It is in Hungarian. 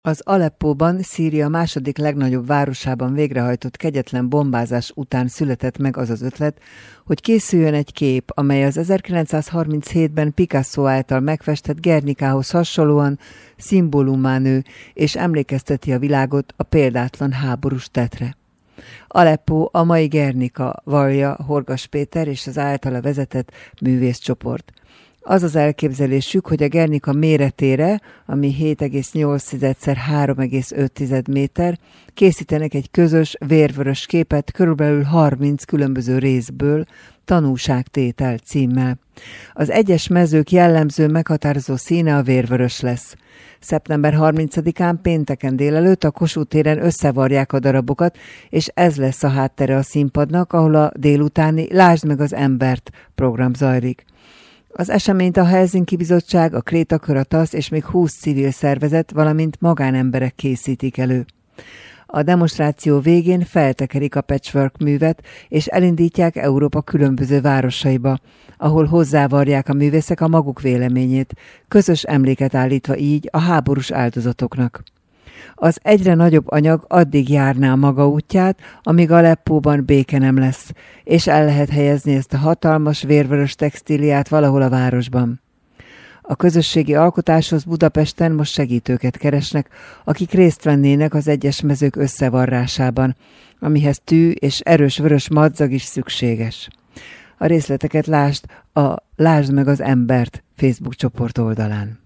Az Aleppóban, Szíria második legnagyobb városában végrehajtott kegyetlen bombázás után született meg az az ötlet, hogy készüljön egy kép, amely az 1937-ben Picasso által megfestett Guernicához hasonlóan szimbólummá nő, és emlékezteti a világot a példátlan háborús tettre. Aleppó a mai Guernica, vallja Horgas Péter és az általa vezetett művészcsoport. Az az elképzelésük, hogy a Guernica méretére, ami 7,8x3,5 méter, készítenek egy közös, vérvörös képet körülbelül 30 különböző részből, Tanúságtétel címmel. Az egyes mezők jellemző meghatározó színe a vérvörös lesz. Szeptember 30-án pénteken délelőtt a Kossuth téren összevarják a darabokat, és ez lesz a háttere a színpadnak, ahol a délutáni Lásd meg az embert program zajlik. Az eseményt a Helsinki Bizottság, a Krétakör, a TASZ és még 20 civil szervezet, valamint magánemberek készítik elő. A demonstráció végén feltekerik a patchwork művet, és elindítják Európa különböző városaiba, ahol hozzávarják a művészek a maguk véleményét, közös emléket állítva így a háborús áldozatoknak. Az egyre nagyobb anyag addig járná maga útját, amíg Aleppóban béke nem lesz, és el lehet helyezni ezt a hatalmas vérvörös textíliát valahol a városban. A közösségi alkotáshoz Budapesten most segítőket keresnek, akik részt vennének az egyes mezők összevarrásában, amihez tű és erős vörös madzag is szükséges. A részleteket lásd a Lásd meg az embert Facebook csoport oldalán.